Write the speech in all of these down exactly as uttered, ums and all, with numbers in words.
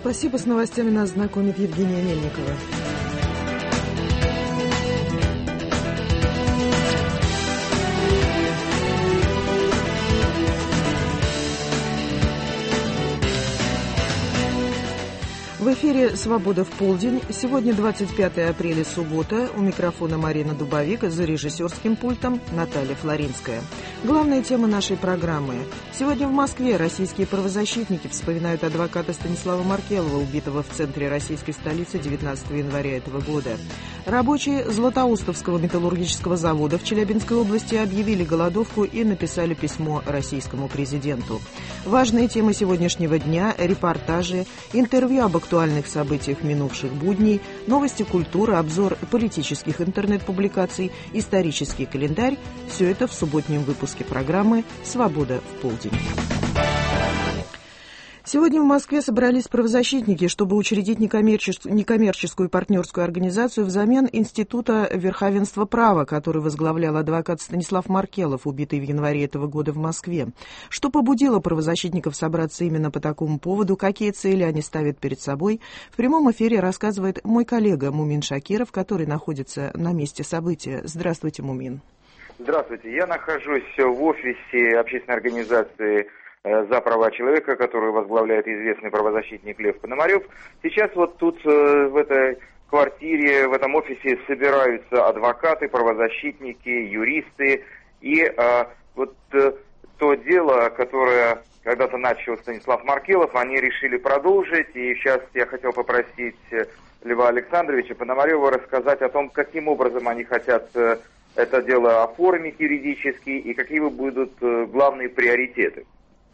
Спасибо. С новостями нас знакомит Евгения Мельникова. В эфире «Свобода в полдень». Сегодня двадцать пятое апреля, суббота. У микрофона Марина Дубовик, за режиссерским пультом Наталья Флоринская. Главные темы нашей программы. Сегодня в Москве российские правозащитники вспоминают адвоката Станислава Маркелова, убитого в центре российской столицы девятнадцатого января этого года. Рабочие Златоустовского металлургического завода в Челябинской области объявили голодовку и написали письмо российскому президенту. Важные темы сегодняшнего дня – репортажи, интервью об актуальных событиях минувших будней, новости культуры, обзор политических интернет-публикаций, исторический календарь – все это в субботнем выпуске программы «Свобода в полдень». Сегодня в Москве собрались правозащитники, чтобы учредить некоммерческую, некоммерческую партнерскую организацию взамен Института верховенства права, который возглавлял адвокат Станислав Маркелов, убитый в январе этого года в Москве. Что побудило правозащитников собраться именно по такому поводу, какие цели они ставят перед собой, в прямом эфире рассказывает мой коллега Мумин Шакиров, который находится на месте события. Здравствуйте, Мумин. Здравствуйте. Я нахожусь в офисе общественной организации «За права человека», которую возглавляет известный правозащитник Лев Пономарев. Сейчас вот тут, в этой квартире, в этом офисе собираются адвокаты, правозащитники, юристы. И а, вот то дело, которое когда-то начал Станислав Маркелов, они решили продолжить. И сейчас я хотел попросить Льва Александровича Пономарева рассказать о том, каким образом они хотят это дело оформить юридически и какие будут главные приоритеты.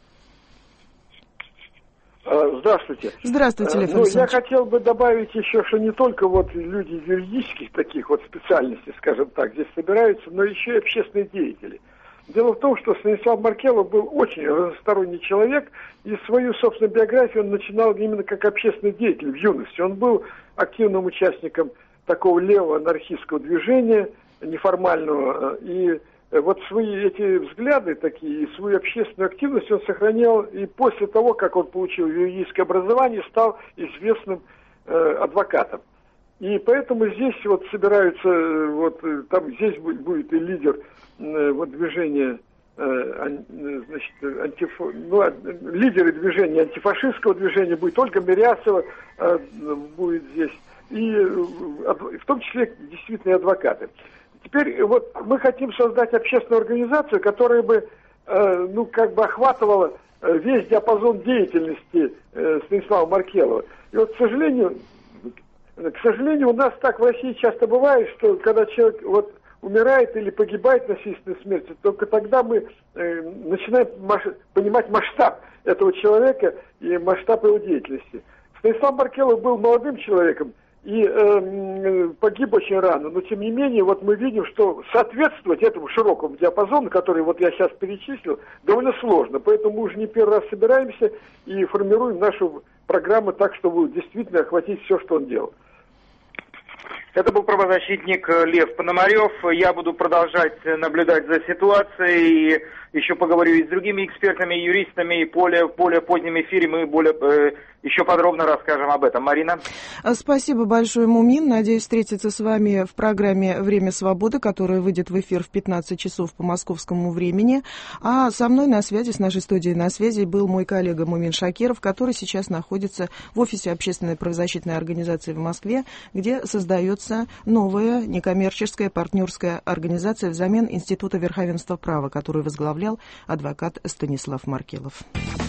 Здравствуйте. Здравствуйте, Лев ну, Александрович. Я хотел бы добавить еще, что не только вот люди юридических таких вот специальностей, скажем так, здесь собираются, но еще и общественные деятели. Дело в том, что Станислав Маркелов был очень разносторонний человек, и свою собственную биографию он начинал именно как общественный деятель в юности. Он был активным участником такого левого анархистского движения, неформального, и вот свои эти взгляды такие, и свою общественную активность он сохранял и после того, как он получил юридическое образование, стал известным э, адвокатом. И поэтому здесь вот собираются, вот там здесь будет, будет и лидер э, вот движения, э, значит, антиф... ну, лидеры движения, антифашистского движения будет Ольга Мирясова, э, будет здесь, и э, в том числе действительно адвокаты. Теперь вот мы хотим создать общественную организацию, которая бы, э, ну, как бы охватывала э, весь диапазон деятельности э, Станислава Маркелова. И вот, к сожалению, к сожалению, у нас так в России часто бывает, что когда человек вот умирает или погибает насильственной смертью, только тогда мы э, начинаем маш... понимать масштаб этого человека и масштаб его деятельности. Станислав Маркелов был молодым человеком и э, погиб очень рано, но тем не менее вот мы видим, что соответствовать этому широкому диапазону, который вот я сейчас перечислил, довольно сложно. Поэтому мы уже не первый раз собираемся и формируем нашу программу так, чтобы действительно охватить все, что он делал. Это был правозащитник Лев Пономарев. Я буду продолжать наблюдать за ситуацией. И еще поговорю и с другими экспертами, юристами. И более, в более позднем эфире мы более, э, еще подробно расскажем об этом. Марина? Спасибо большое, Мумин. Надеюсь встретиться с вами в программе «Время свободы», которая выйдет в эфир в пятнадцать часов по московскому времени. А со мной на связи, с нашей студией на связи, был мой коллега Мумин Шакиров, который сейчас находится в офисе общественной правозащитной организации в Москве, где создается новая некоммерческая партнерская организация взамен Института верховенства права, которую возглавлял адвокат Станислав Маркелов.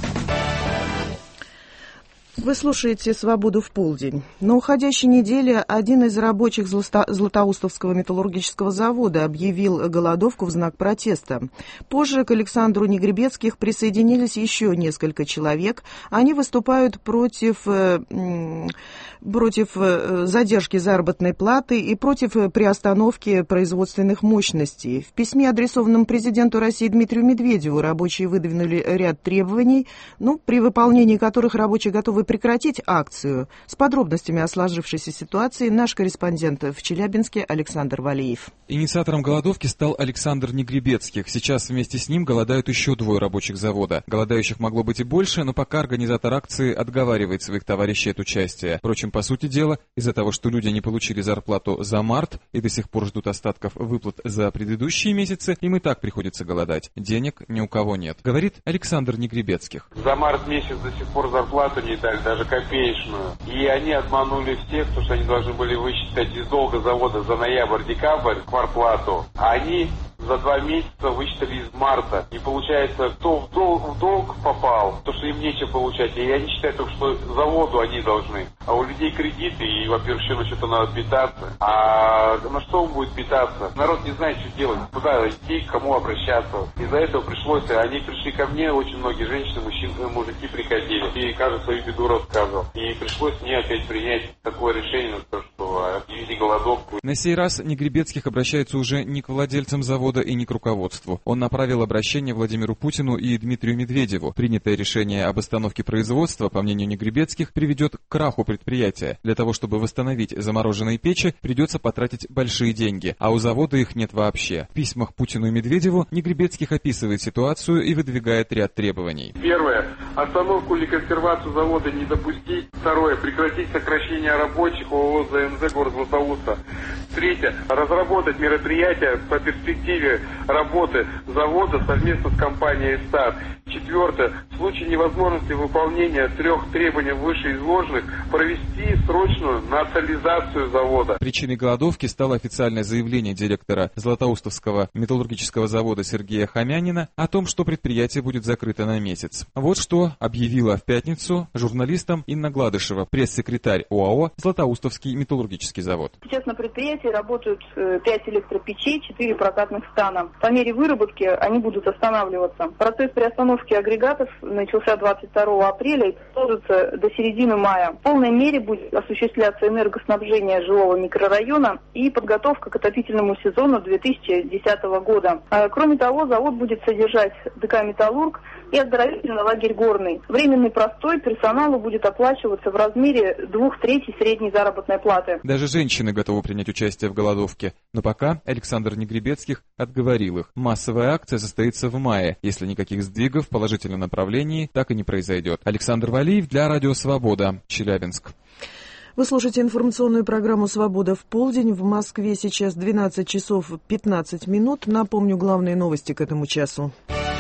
Вы слушаете «Свободу в полдень». На уходящей неделе один из рабочих Златоустовского металлургического завода объявил голодовку в знак протеста. Позже к Александру Негребецких присоединились еще несколько человек. Они выступают против, против задержки заработной платы и против приостановки производственных мощностей. В письме, адресованном президенту России Дмитрию Медведеву, рабочие выдвинули ряд требований, ну, при выполнении которых рабочие готовы прекратить акцию. С подробностями о сложившейся ситуации наш корреспондент в Челябинске Александр Валиев. Инициатором голодовки стал Александр Негребецких. Сейчас вместе с ним голодают еще двое рабочих завода. Голодающих могло быть и больше, но пока организатор акции отговаривает своих товарищей от участия. Впрочем, по сути дела, из-за того, что люди не получили зарплату за март и до сих пор ждут остатков выплат за предыдущие месяцы, им и так приходится голодать. Денег ни у кого нет, говорит Александр Негребецких. За март месяц до сих пор зарплату не дали, даже копеечную. И они обманули всех, потому что они должны были высчитать из долга завода за ноябрь-декабрь квартплату. А они за два месяца высчитали из марта. И получается, кто в долг, в долг попал, то что им нечего получать. И они считают, что заводу они должны. А у людей кредиты, и, во-первых, еще на что-то надо питаться. А на что он будет питаться? Народ не знает, что делать, куда идти, к кому обращаться. Из-за этого пришлось, они пришли ко мне, очень многие женщины, мужчины, мужики приходили. И каждый свою беду рассказывал. И пришлось мне опять принять такое решение, что объявить голодовку. На сей раз Негребецких обращается уже не к владельцам завода и не к руководству. Он направил обращение Владимиру Путину и Дмитрию Медведеву. Принятое решение об остановке производства, по мнению Негребецких, приведет к краху предприятия. Для того, чтобы восстановить замороженные печи, придется потратить большие деньги, а у завода их нет вообще. В письмах Путину и Медведеву Негребецких описывает ситуацию и выдвигает ряд требований. Первое. Остановку или консервацию завода не допустить. Второе. Прекратить сокращение рабочих ООО ЗНЗ город Златоуста. Третье. Разработать мероприятия по перспективе работы завода совместно с компанией «Стат». Четвертое. В случае невозможности выполнения трех требований вышеизложенных провести срочную национализацию завода. Причиной голодовки стало официальное заявление директора Златоустовского металлургического завода Сергея Хомянина о том, что предприятие будет закрыто на месяц. Вот что объявила в пятницу журналистам Инна Гладышева, пресс-секретарь ОАО «Златоустовский металлургический завод». Сейчас на предприятии работают пять электропечей, четыре прокатных стана. По мере выработки они будут останавливаться. Процесс приостановки агрегатов начался двадцать второго апреля и продолжится до середины мая. В полной мере будет осуществляться энергоснабжение жилого микрорайона и подготовка к отопительному сезону две тысячи десятого года. Кроме того, завод будет содержать ДК «Металлург» и оздоровительный лагерь «Горный». Временный простой персоналу будет оплачиваться в размере двух третей средней заработной платы. Даже женщины готовы принять участие в голодовке. Но пока Александр Негребецких отговорил их. Массовая акция состоится в мае, если никаких сдвигов в положительном направлении так и не произойдет. Александр Валиев для Радио Свобода, Челябинск. Вы слушаете информационную программу «Свобода в полдень». В Москве сейчас двенадцать часов пятнадцать минут. Напомню главные новости к этому часу.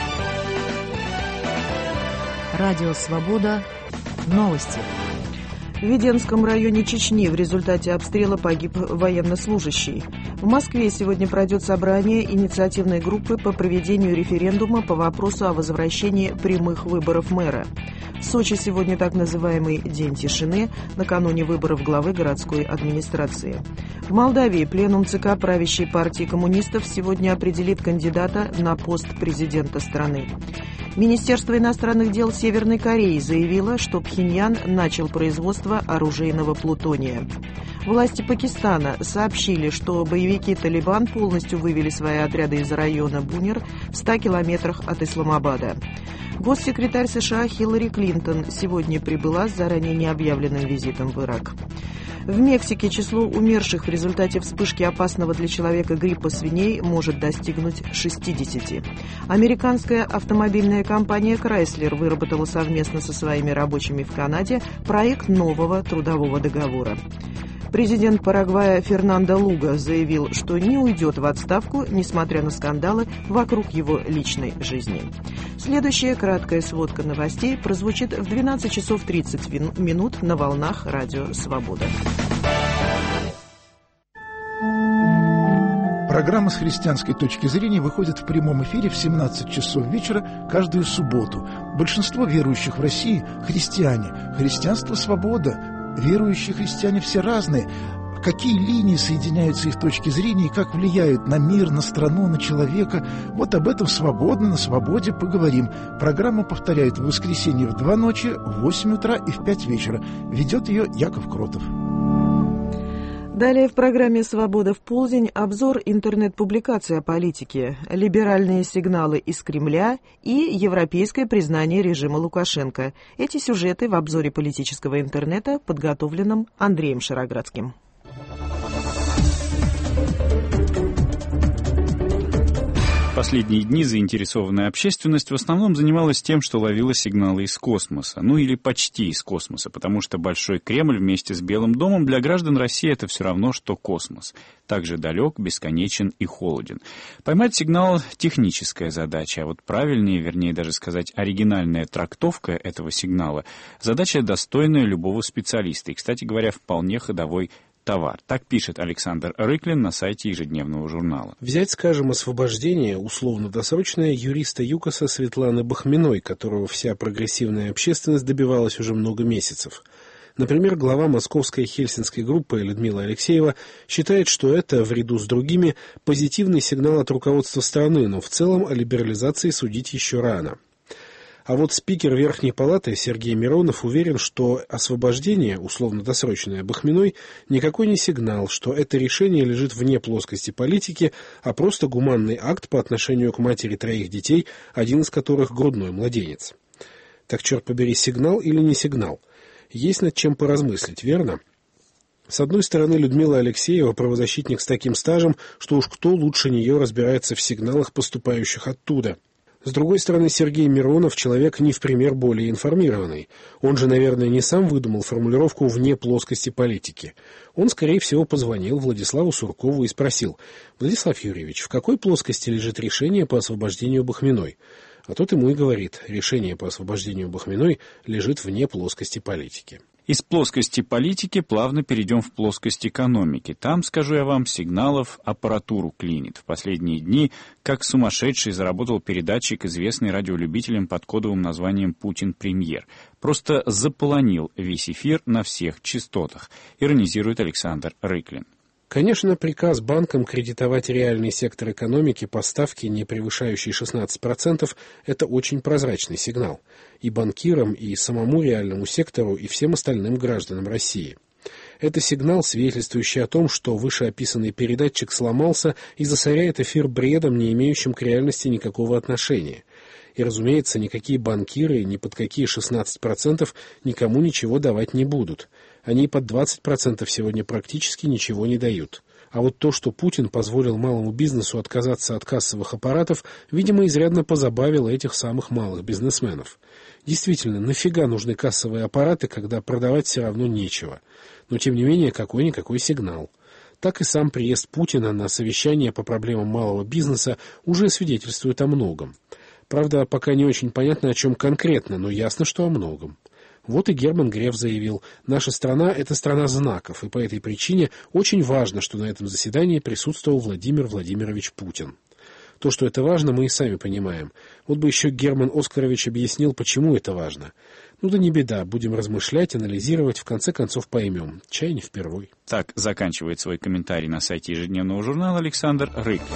Радио «Свобода». Новости. В Веденском районе Чечни в результате обстрела погиб военнослужащий. В Москве сегодня пройдет собрание инициативной группы по проведению референдума по вопросу о возвращении прямых выборов мэра. В Сочи сегодня так называемый «День тишины», накануне выборов главы городской администрации. В Молдавии пленум ЦК правящей партии коммунистов сегодня определит кандидата на пост президента страны. Министерство иностранных дел Северной Кореи заявило, что Пхеньян начал производство оружейного плутония. Власти Пакистана сообщили, что боевики «Талибан» полностью вывели свои отряды из района Бунер в ста километрах от Исламабада. Госсекретарь США Хиллари Клинтон сегодня прибыла с заранее необъявленным визитом в Ирак. В Мексике число умерших в результате вспышки опасного для человека гриппа свиней может достигнуть шестидесяти. Американская автомобильная компания Chrysler выработала совместно со своими рабочими в Канаде проект нового трудового договора. Президент Парагвая Фернандо Луга заявил, что не уйдет в отставку, несмотря на скандалы вокруг его личной жизни. Следующая краткая сводка новостей прозвучит в двенадцать часов тридцать минут на волнах Радио Свобода. Программа с христианской точки зрения выходит в прямом эфире в семнадцать часов вечера каждую субботу. Большинство верующих в России – христиане. Христианство – свобода. Верующие христиане все разные. Какие линии соединяются их точки зрения и как влияют на мир, на страну, на человека. Вот об этом свободно, на свободе поговорим. Программу повторяют в воскресенье в два ночи, в восемь утра и в пять вечера. Ведет ее Яков Кротов. Далее в программе «Свобода в полдень» обзор интернет-публикации о политике, либеральные сигналы из Кремля и европейское признание режима Лукашенко. Эти сюжеты в обзоре политического интернета, подготовленном Андреем Шароградским. Последние дни заинтересованная общественность в основном занималась тем, что ловила сигналы из космоса. Ну или почти из космоса, потому что Большой Кремль вместе с Белым домом для граждан России это все равно, что космос. Также далек, бесконечен и холоден. Поймать сигнал — техническая задача, а вот правильнее, вернее даже сказать, оригинальная трактовка этого сигнала — задача, достойная любого специалиста и, кстати говоря, вполне ходовой товар. Так пишет Александр Рыклин на сайте ежедневного журнала. Взять, скажем, освобождение, условно-досрочное, юриста ЮКОСа Светланы Бахминой, которого вся прогрессивная общественность добивалась уже много месяцев. Например, глава московской хельсинской группы Людмила Алексеева считает, что это, вряду с другими, позитивный сигнал от руководства страны, но в целом о либерализации судить еще рано. А вот спикер Верхней Палаты Сергей Миронов уверен, что освобождение, условно-досрочное, Бахминой, никакой не сигнал, что это решение лежит вне плоскости политики, а просто гуманный акт по отношению к матери троих детей, один из которых грудной младенец. Так, черт побери, сигнал или не сигнал? Есть над чем поразмыслить, верно? С одной стороны, Людмила Алексеева правозащитник с таким стажем, что уж кто лучше нее разбирается в сигналах, поступающих оттуда. С другой стороны, Сергей Миронов человек не в пример более информированный. Он же, наверное, не сам выдумал формулировку «вне плоскости политики». Он, скорее всего, позвонил Владиславу Суркову и спросил: «Владислав Юрьевич, в какой плоскости лежит решение по освобождению Бахминой?» А тот ему и говорит: решение по освобождению Бахминой лежит вне плоскости политики. Из плоскости политики плавно перейдем в плоскость экономики. Там, скажу я вам, сигналов аппаратуру клинит. В последние дни, как сумасшедший, заработал передатчик, известный радиолюбителям под кодовым названием «Путин Премьер». Просто заполонил весь эфир на всех частотах, иронизирует Александр Рыклин. Конечно, приказ банкам кредитовать реальный сектор экономики по ставке, не превышающей шестнадцать процентов, это очень прозрачный сигнал. И банкирам, и самому реальному сектору, и всем остальным гражданам России. Это сигнал, свидетельствующий о том, что вышеописанный передатчик сломался и засоряет эфир бредом, не имеющим к реальности никакого отношения. И, разумеется, никакие банкиры ни под какие шестнадцать процентов никому ничего давать не будут. Они под двадцать процентов сегодня практически ничего не дают. А вот то, что Путин позволил малому бизнесу отказаться от кассовых аппаратов, видимо, изрядно позабавило этих самых малых бизнесменов. Действительно, нафига нужны кассовые аппараты, когда продавать все равно нечего? Но, тем не менее, какой-никакой сигнал. Так и сам приезд Путина на совещание по проблемам малого бизнеса уже свидетельствует о многом. Правда, пока не очень понятно, о чем конкретно, но ясно, что о многом. Вот и Герман Греф заявил: наша страна – это страна знаков, и по этой причине очень важно, что на этом заседании присутствовал Владимир Владимирович Путин. То, что это важно, мы и сами понимаем. Вот бы еще Герман Оскарович объяснил, почему это важно. Ну да не беда, будем размышлять, анализировать, в конце концов поймем. Чай не впервой. Так заканчивает свой комментарий на сайте ежедневного журнала Александр Рыклин.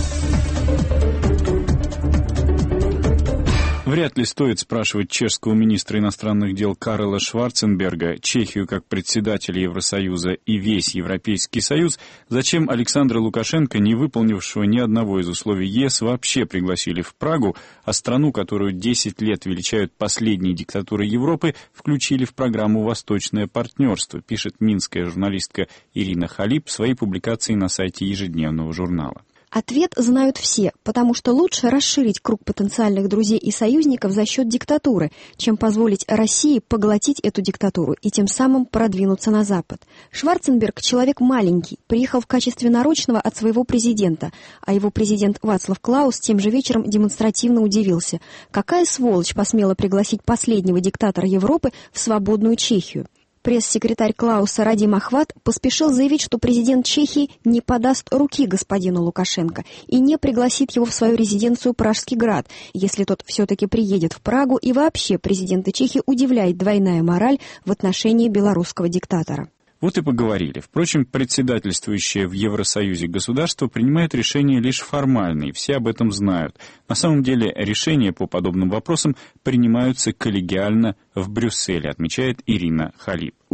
Вряд ли стоит спрашивать чешского министра иностранных дел Карла Шварценберга, Чехию как председателя Евросоюза и весь Европейский Союз, зачем Александра Лукашенко, не выполнившего ни одного из условий ЕС, вообще пригласили в Прагу, а страну, которую десять лет величают последней диктатурой Европы, включили в программу «Восточное партнерство», пишет минская журналистка Ирина Халип в своей публикации на сайте ежедневного журнала. Ответ знают все, потому что лучше расширить круг потенциальных друзей и союзников за счет диктатуры, чем позволить России поглотить эту диктатуру и тем самым продвинуться на Запад. Шварценберг — человек маленький, приехал в качестве нарочного от своего президента, а его президент Вацлав Клаус тем же вечером демонстративно удивился. Какая сволочь посмела пригласить последнего диктатора Европы в свободную Чехию? Пресс-секретарь Клауса Радим Ахват поспешил заявить, что президент Чехии не подаст руки господину Лукашенко и не пригласит его в свою резиденцию Пражский град, если тот все-таки приедет в Прагу, и вообще президента Чехии удивляет двойная мораль в отношении белорусского диктатора. Вот и поговорили. Впрочем, председательствующее в Евросоюзе государство принимает решения лишь формальные, все об этом знают. На самом деле решения по подобным вопросам принимаются коллегиально в Брюсселе, отмечает Ирина Халип.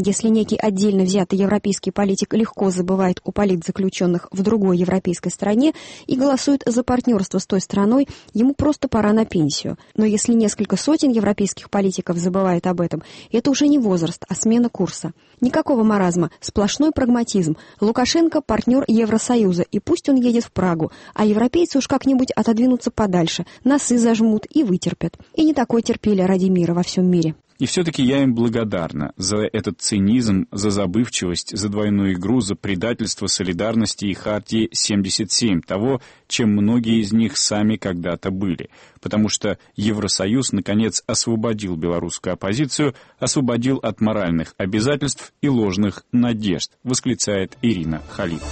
Если некий отдельно взятый европейский политик легко забывает о политзаключенных в другой европейской стране и голосует за партнерство с той страной, ему просто пора на пенсию. Но если несколько сотен европейских политиков забывает об этом, это уже не возраст, а смена курса. Никакого маразма, сплошной прагматизм. Лукашенко – партнер Евросоюза, и пусть он едет в Прагу, а европейцы уж как-нибудь отодвинутся подальше, носы зажмут и вытерпят. И не такое терпели ради мира во всем мире. И все-таки я им благодарна за этот цинизм, за забывчивость, за двойную игру, за предательство солидарности и хартии семьдесят семь, того, чем многие из них сами когда-то были. Потому что Евросоюз, наконец, освободил белорусскую оппозицию, освободил от моральных обязательств и ложных надежд, восклицает Ирина Халид.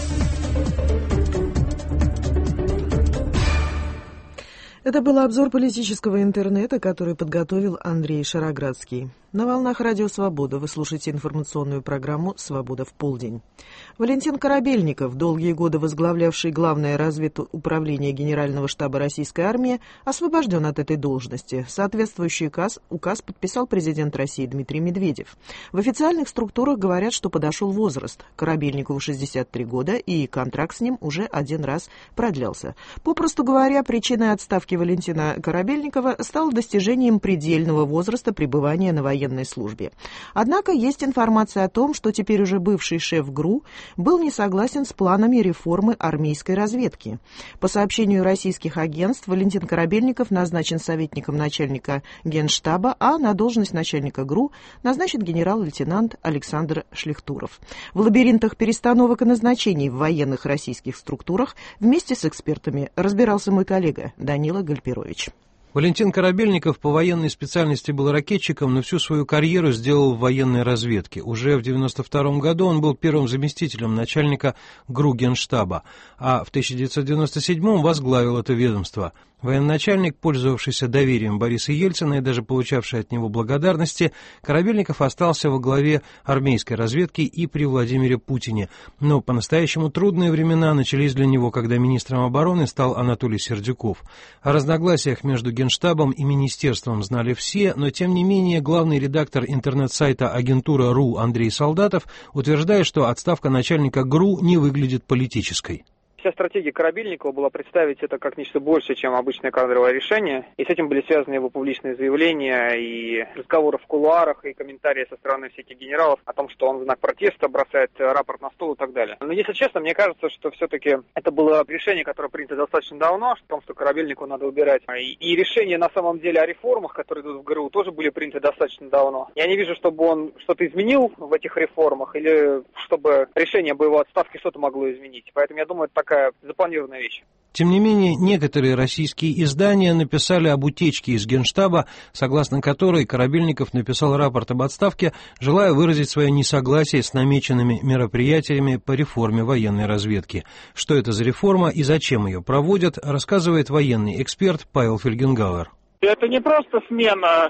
Это был обзор политического интернета, который подготовил Андрей Шароградский. На волнах Радио Свобода вы слушаете информационную программу «Свобода в полдень». Валентин Корабельников, долгие годы возглавлявший Главное разведуправление Генерального штаба Российской армии, освобожден от этой должности. Соответствующий указ, указ подписал президент России Дмитрий Медведев. В официальных структурах говорят, что подошел возраст. Корабельникову шестьдесят три года, и контракт с ним уже один раз продлялся. Попросту говоря, причиной отставки Валентина Корабельникова стало достижением предельного возраста пребывания на военной службе. Однако есть информация о том, что теперь уже бывший шеф ГРУ был не согласен с планами реформы армейской разведки. По сообщению российских агентств, Валентин Корабельников назначен советником начальника Генштаба, а на должность начальника ГРУ назначен генерал-лейтенант Александр Шлихтуров. В лабиринтах перестановок и назначений в военных российских структурах вместе с экспертами разбирался мой коллега Данила Гальперович. Валентин Корабельников по военной специальности был ракетчиком, но всю свою карьеру сделал в военной разведке. Уже в девяносто втором году он был первым заместителем начальника ГРУ Генштаба, а в тысяча девятьсот девяносто седьмом возглавил это ведомство. Военачальник, пользовавшийся доверием Бориса Ельцина и даже получавший от него благодарности, Корабельников остался во главе армейской разведки и при Владимире Путине. Но по-настоящему трудные времена начались для него, когда министром обороны стал Анатолий Сердюков. О разногласиях между Генштабом и министерством знали все, но тем не менее главный редактор интернет-сайта агентура точка ру Андрей Солдатов утверждает, что отставка начальника ГРУ не выглядит политической. Вся стратегия Корабельникова была представить это как нечто большее, чем обычное кадровое решение. И с этим были связаны его публичные заявления и разговоры в кулуарах, и комментарии со стороны всяких генералов о том, что он в знак протеста бросает рапорт на стол и так далее. Но, если честно, мне кажется, что все-таки это было решение, которое принято достаточно давно, о том, что Корабельникову надо убирать. И, и решения на самом деле о реформах, которые идут в ГРУ, тоже были приняты достаточно давно. Я не вижу, чтобы он что-то изменил в этих реформах, или чтобы решение бы его отставки что-то могло изменить. Поэтому я думаю, это такая запланированная вещь. Тем не менее, некоторые российские издания написали об утечке из Генштаба, согласно которой Корабельников написал рапорт об отставке, желая выразить свое несогласие с намеченными мероприятиями по реформе военной разведки. Что это за реформа и зачем ее проводят, рассказывает военный эксперт Павел Фельгенгауэр. Это не просто смена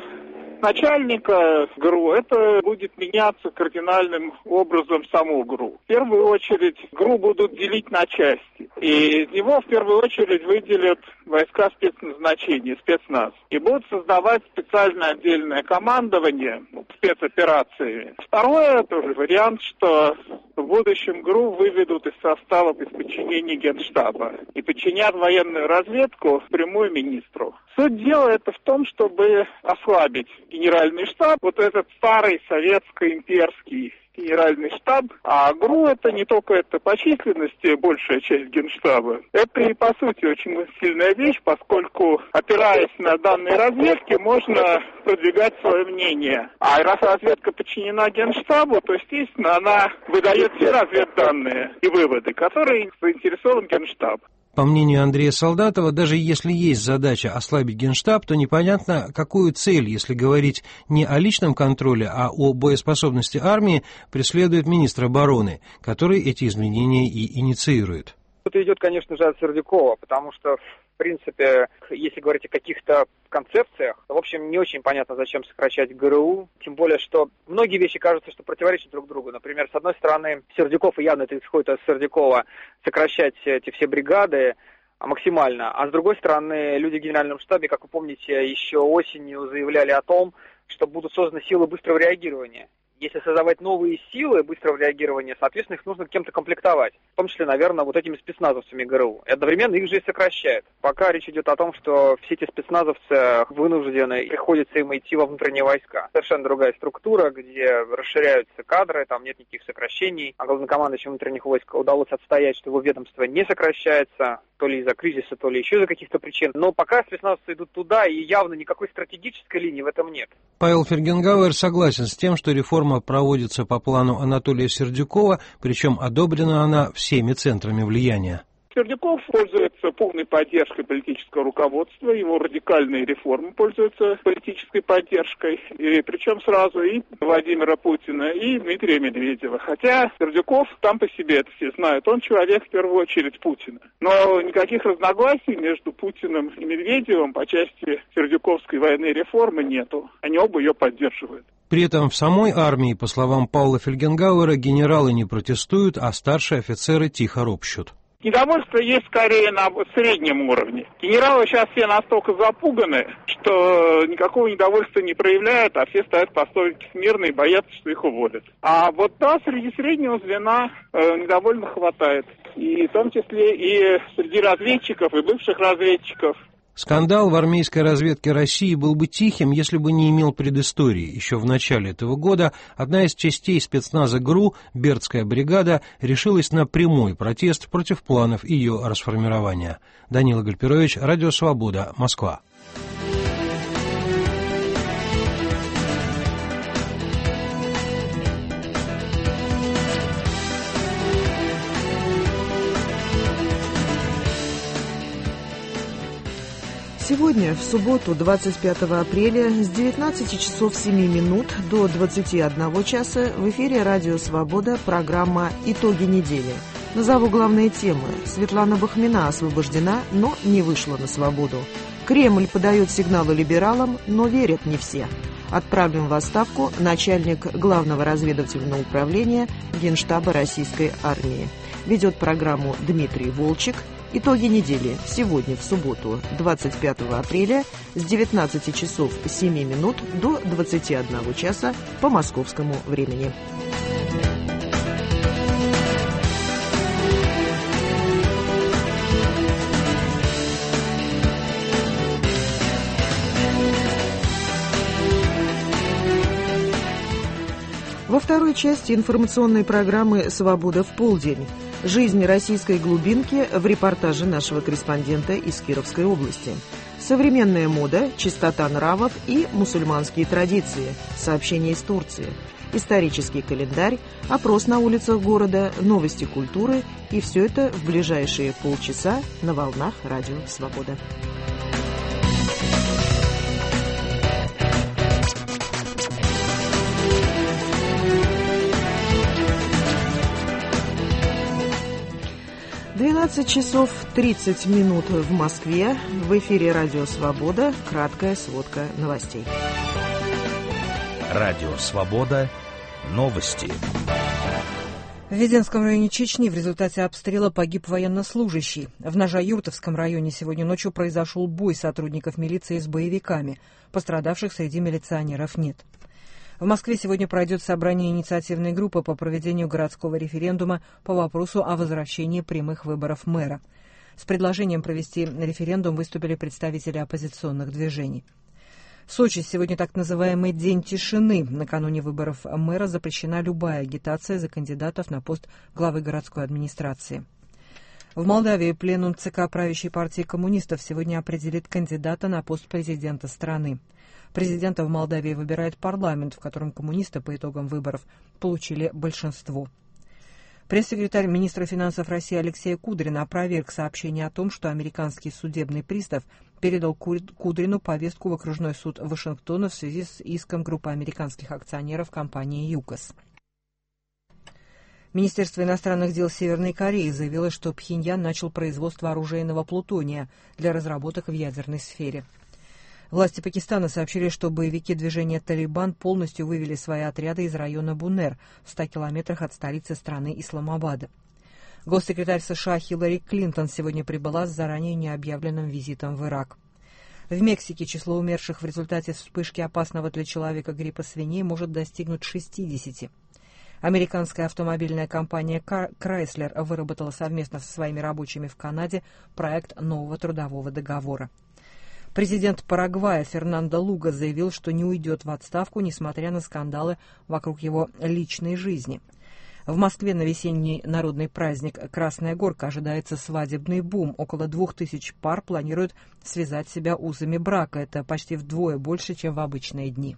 начальника ГРУ, это будет меняться кардинальным образом само ГРУ. В первую очередь ГРУ будут делить на части. И из него в первую очередь выделят войска спецназначения, спецназ. И будут создавать специальное отдельное командование спецоперациями. Второе тоже вариант, что в будущем ГРУ выведут из состава, из подчинения Генштаба и подчинят военную разведку прямую министру. Суть дела это в том, чтобы ослабить генеральный штаб, вот этот старый советско-имперский генеральный штаб, а ГРУ это не только это по численности большая часть Генштаба, это и по сути очень сильная вещь, поскольку опираясь на данные разведки, можно продвигать свое мнение. А раз разведка подчинена Генштабу, то естественно она выдает все разведданные и выводы, которые заинтересован Генштаб. По мнению Андрея Солдатова, даже если есть задача ослабить Генштаб, то непонятно, какую цель, если говорить не о личном контроле, а о боеспособности армии, преследует министр обороны, который эти изменения и инициирует. Это идет, конечно же, от Сердюкова, потому что, в принципе, если говорить о каких-то концепциях, то, в общем, не очень понятно, зачем сокращать ГРУ, тем более, что многие вещи кажутся, что противоречат друг другу. Например, с одной стороны, Сердюков, и явно это исходит от Сердюкова, сокращать эти все бригады максимально, а с другой стороны, люди в Генеральном штабе, как вы помните, еще осенью заявляли о том, что будут созданы силы быстрого реагирования. Если создавать новые силы быстрого реагирования, соответственно, их нужно кем-то комплектовать. В том числе, наверное, вот этими спецназовцами ГРУ. И одновременно их же и сокращают. Пока речь идет о том, что все эти спецназовцы вынуждены, приходится им идти во внутренние войска. Совершенно другая структура, где расширяются кадры, там нет никаких сокращений. А главнокомандующему внутренних войск удалось отстоять, что его ведомство не сокращается, то ли из-за кризиса, то ли еще из-за каких-то причин. Но пока спецназовцы идут туда, и явно никакой стратегической линии в этом нет. Павел Фельгенгауэр согласен с тем, что реформа проводится по плану Анатолия Сердюкова, причем одобрена она всеми центрами влияния. Сердюков пользуется полной поддержкой политического руководства, его радикальные реформы пользуются политической поддержкой, и причем сразу и Владимира Путина, и Дмитрия Медведева. Хотя Сердюков сам по себе, это все знают, он человек в первую очередь Путина. Но никаких разногласий между Путиным и Медведевым по части сердюковской военной реформы нету. Они оба ее поддерживают. При этом в самой армии, по словам Павла Фельгенгауэра, генералы не протестуют, а старшие офицеры тихо ропщут. Недовольство есть скорее на среднем уровне. Генералы сейчас все настолько запуганы, что никакого недовольства не проявляют, а все стоят по стойке смирно и боятся, что их уволят. А вот да, среди среднего звена э, недовольно хватает. И в том числе и среди разведчиков, и бывших разведчиков. Скандал в армейской разведке России был бы тихим, если бы не имел предыстории. Еще в начале этого года одна из частей спецназа ГРУ, Бердская бригада, решилась на прямой протест против планов ее расформирования. Данила Гальперович, Радио Свобода, Москва. Сегодня, в субботу, двадцать пятого апреля, с девятнадцати часов семи минут до двадцати одного часа в эфире «Радио Свобода» программа «Итоги недели». Назову главные темы. Светлана Бахмина освобождена, но не вышла на свободу. Кремль подает сигналы либералам, но верят не все. Отправлен в отставку начальник Главного разведывательного управления Генштаба Российской армии. Ведет программу Дмитрий Волчек. Итоги недели сегодня, в субботу, двадцать пятого апреля, с девятнадцати часов семи минут до двадцати одного часа по московскому времени. Во второй части информационной программы «Свобода в полдень». Жизнь российской глубинки в репортаже нашего корреспондента из Кировской области. Современная мода, чистота нравов и мусульманские традиции. Сообщения из Турции. Исторический календарь, опрос на улицах города, новости культуры. И все это в ближайшие полчаса на волнах Радио Свобода. двенадцать часов тридцать минут в Москве. В эфире «Радио Свобода». Краткая сводка новостей. «Радио Свобода». Новости. В Веденском районе Чечни в результате обстрела погиб военнослужащий. В Ножа-Юртовском районе сегодня ночью произошел бой сотрудников милиции с боевиками. Пострадавших среди милиционеров нет. В Москве сегодня пройдет собрание инициативной группы по проведению городского референдума по вопросу о возвращении прямых выборов мэра. С предложением провести референдум выступили представители оппозиционных движений. В Сочи сегодня так называемый День тишины. Накануне выборов мэра запрещена любая агитация за кандидатов на пост главы городской администрации. В Молдавии пленум ЦК правящей партии коммунистов сегодня определит кандидата на пост президента страны. Президента в Молдавии выбирает парламент, в котором коммунисты по итогам выборов получили большинство. Пресс-секретарь министра финансов России Алексей Кудрин опроверг сообщение о том, что американский судебный пристав передал Кудрину повестку в окружной суд Вашингтона в связи с иском группы американских акционеров компании ЮКОС. Министерство иностранных дел Северной Кореи заявило, что Пхеньян начал производство оружейного плутония для разработок в ядерной сфере. Власти Пакистана сообщили, что боевики движения «Талибан» полностью вывели свои отряды из района Бунер в ста километрах от столицы страны Исламабада. Госсекретарь США Хиллари Клинтон сегодня прибыла с заранее необъявленным визитом в Ирак. В Мексике число умерших в результате вспышки опасного для человека гриппа свиней может достигнуть шестидесяти. Американская автомобильная компания Chrysler выработала совместно со своими рабочими в Канаде проект нового трудового договора. Президент Парагвая Фернандо Луга заявил, что не уйдет в отставку, несмотря на скандалы вокруг его личной жизни. В Москве на весенний народный праздник «Красная горка» ожидается свадебный бум. Около двух тысяч пар планируют связать себя узами брака. Это почти вдвое больше, чем в обычные дни.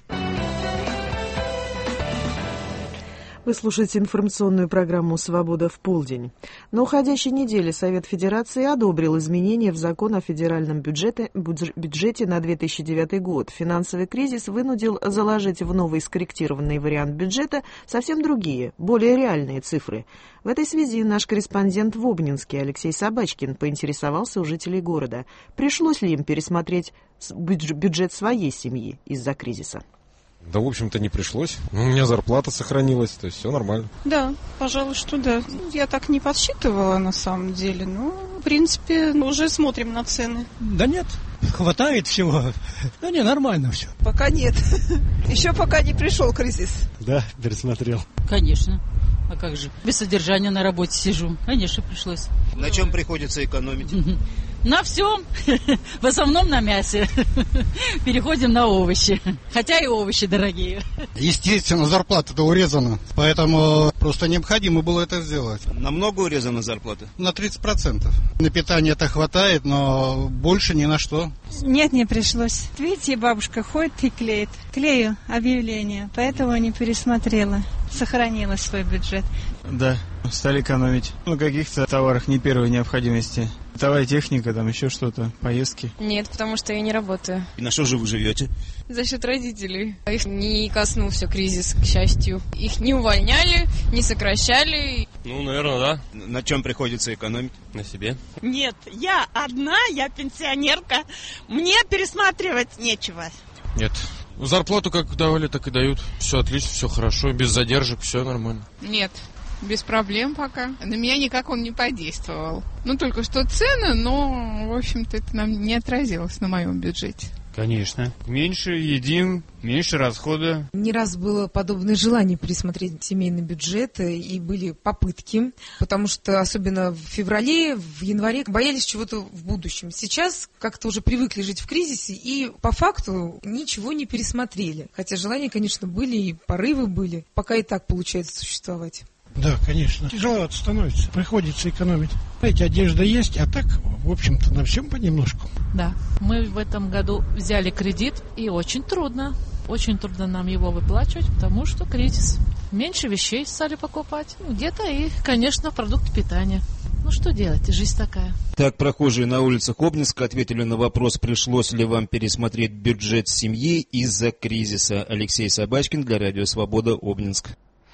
Вы слушаете информационную программу «Свобода в полдень». На уходящей неделе Совет Федерации одобрил изменения в закон о федеральном бюджете, бюджете на две тысячи девятый год. Финансовый кризис вынудил заложить в новый скорректированный вариант бюджета совсем другие, более реальные цифры. В этой связи наш корреспондент в Обнинске Алексей Собачкин поинтересовался у жителей города, пришлось ли им пересмотреть бюджет своей семьи из-за кризиса. Да, в общем-то, не пришлось. У меня зарплата сохранилась, то есть все нормально. Да, пожалуй, что да. Я так не подсчитывала на самом деле, но, в принципе, уже смотрим на цены. Да нет, хватает всего. Да не, нормально все. Пока нет. Еще пока не пришел кризис. Да, пересмотрел. Конечно. А как же? Без содержания на работе сижу. Конечно, пришлось. На чем приходится экономить? На всем. В основном на мясе. Переходим на овощи. Хотя и овощи дорогие. Естественно, зарплата-то урезана. Поэтому просто необходимо было это сделать. Намного урезана зарплата? На тридцать процентов. На питание-то хватает, но больше ни на что. Нет, не пришлось. Видите, бабушка ходит и клеит. Клею объявление, поэтому не пересмотрела. Сохранила свой бюджет. Да, стали экономить. На каких-то товарах не первой необходимости. Бытовая техника, там еще что-то, поездки. Нет, потому что я не работаю. И на что же вы живете? За счет родителей. Их не коснулся кризис, к счастью. Их не увольняли, не сокращали. Ну, наверное, да. На чем приходится экономить? На себе. Нет, я одна, я пенсионерка. Мне пересматривать нечего. Нет. Зарплату как давали, так и дают. Все отлично, все хорошо, без задержек, все нормально. Нет, без проблем пока. На меня никак он не подействовал. Ну, только что цены, но, в общем-то, это нам не отразилось на моем бюджете. Конечно. Меньше едим, меньше расхода. Не раз было подобное желание пересмотреть семейный бюджет, и были попытки, потому что особенно в феврале, в январе боялись чего-то в будущем. Сейчас как-то уже привыкли жить в кризисе и по факту ничего не пересмотрели. Хотя желания, конечно, были и порывы были. Пока и так получается существовать. Да, конечно. Тяжело становится. Приходится экономить. Знаете, одежда есть, а так, в общем-то, на всем понемножку. Да, мы в этом году взяли кредит, и очень трудно. Очень трудно нам его выплачивать, потому что кризис. Меньше вещей стали покупать. Где-то и, конечно, продукты питания. Ну что делать, жизнь такая. Так прохожие на улицах Обнинска ответили на вопрос, пришлось ли вам пересмотреть бюджет семьи из-за кризиса. Алексей Собачкин для Радио Свобода, Обнинск.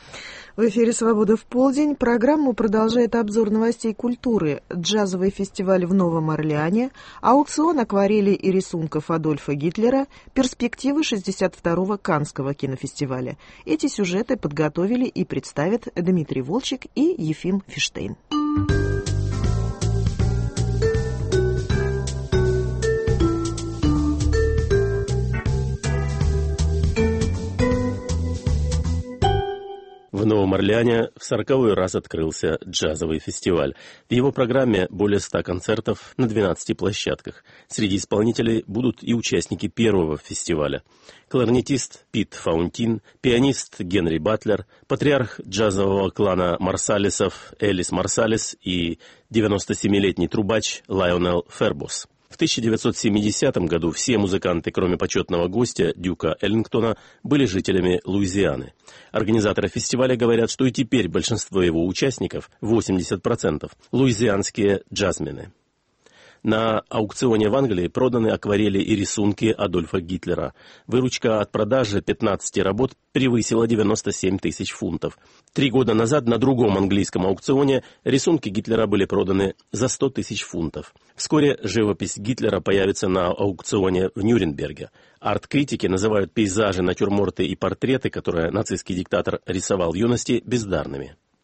В эфире «Свобода в полдень». Программу продолжает обзор новостей культуры. Джазовый фестиваль в Новом Орлеане, аукцион акварелей и рисунков Адольфа Гитлера, перспективы шестьдесят второго Каннского кинофестиваля. Эти сюжеты подготовили и представят Дмитрий Волчек и Ефим Фиштейн. В Новом Орлеане в сороковой раз открылся джазовый фестиваль. В его программе более ста концертов на двенадцати площадках. Среди исполнителей будут и участники первого фестиваля. Кларнетист Пит Фаунтин, пианист Генри Батлер, патриарх джазового клана Марсалисов Элис Марсалис и девяностосемилетний трубач Лайонел Фербус. В тысяча девятьсот семидесятом году все музыканты, кроме почетного гостя Дюка Эллингтона, были жителями Луизианы. Организаторы фестиваля говорят, что и теперь большинство его участников, восемьдесят процентов, луизианские джазмены. На аукционе в Англии проданы акварели и рисунки Адольфа Гитлера. Выручка от продажи пятнадцати работ превысила девяносто семь тысяч фунтов. Три года назад на другом английском аукционе рисунки Гитлера были проданы за сто тысяч фунтов. Вскоре живопись Гитлера появится на аукционе в Нюрнберге. Арт-критики называют пейзажи, натюрморты и портреты, которые нацистский диктатор рисовал в юности, бездарными.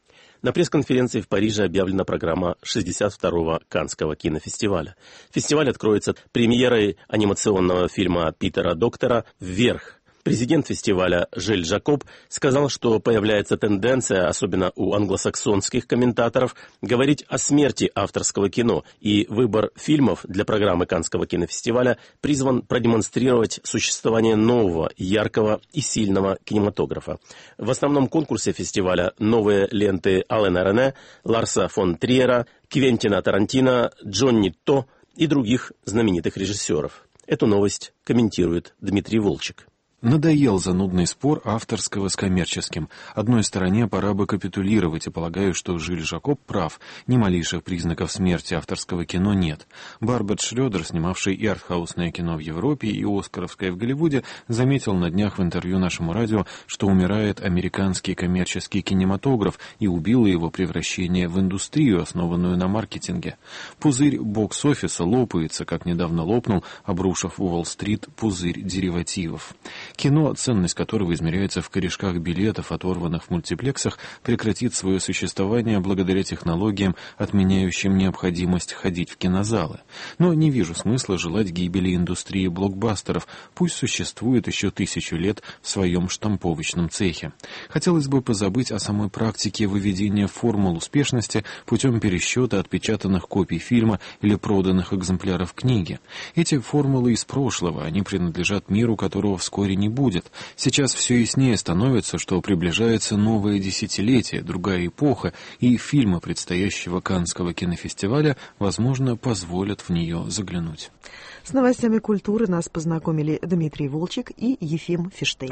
На пресс-конференции в Париже объявлена программа шестьдесят второго Каннского кинофестиваля. Фестиваль откроется премьерой анимационного фильма Питера Доктора «Вверх». Президент фестиваля Жиль Жакоб сказал, что появляется тенденция, особенно у англосаксонских комментаторов, говорить о смерти авторского кино, и выбор фильмов для программы Каннского кинофестиваля призван продемонстрировать существование нового, яркого и сильного кинематографа. В основном конкурсе фестиваля новые ленты Алена Рене, Ларса фон Триера, Квентина Тарантино, Джонни То и других знаменитых режиссеров. Эту новость комментирует Дмитрий Волчек. Надоел занудный спор авторского с коммерческим. Одной стороне пора бы капитулировать, и полагаю, что Жиль Жакоб прав. Ни малейших признаков смерти авторского кино нет. Барбет Шрёдер, снимавший и артхаусное кино в Европе, и оскаровское в Голливуде, заметил на днях в интервью нашему радио, что умирает американский коммерческий кинематограф, и убило его превращение в индустрию, основанную на маркетинге. Пузырь бокс-офиса лопается, как недавно лопнул, обрушив Уолл-стрит пузырь деривативов. Кино, ценность которого измеряется в корешках билетов, оторванных в мультиплексах, прекратит свое существование благодаря технологиям, отменяющим необходимость ходить в кинозалы. Но не вижу смысла желать гибели индустрии блокбастеров, пусть существует еще тысячу лет в своем штамповочном цехе. Хотелось бы позабыть о самой практике выведения формул успешности путем пересчета отпечатанных копий фильма или проданных экземпляров книги. Эти формулы из прошлого, они принадлежат миру, которого вскоре не будет. Сейчас все яснее становится, что приближается новое десятилетие, другая эпоха, и фильмы предстоящего Каннского кинофестиваля, возможно, позволят в нее заглянуть. С новостями культуры нас познакомили Дмитрий Волчек и Ефим Фиштейн.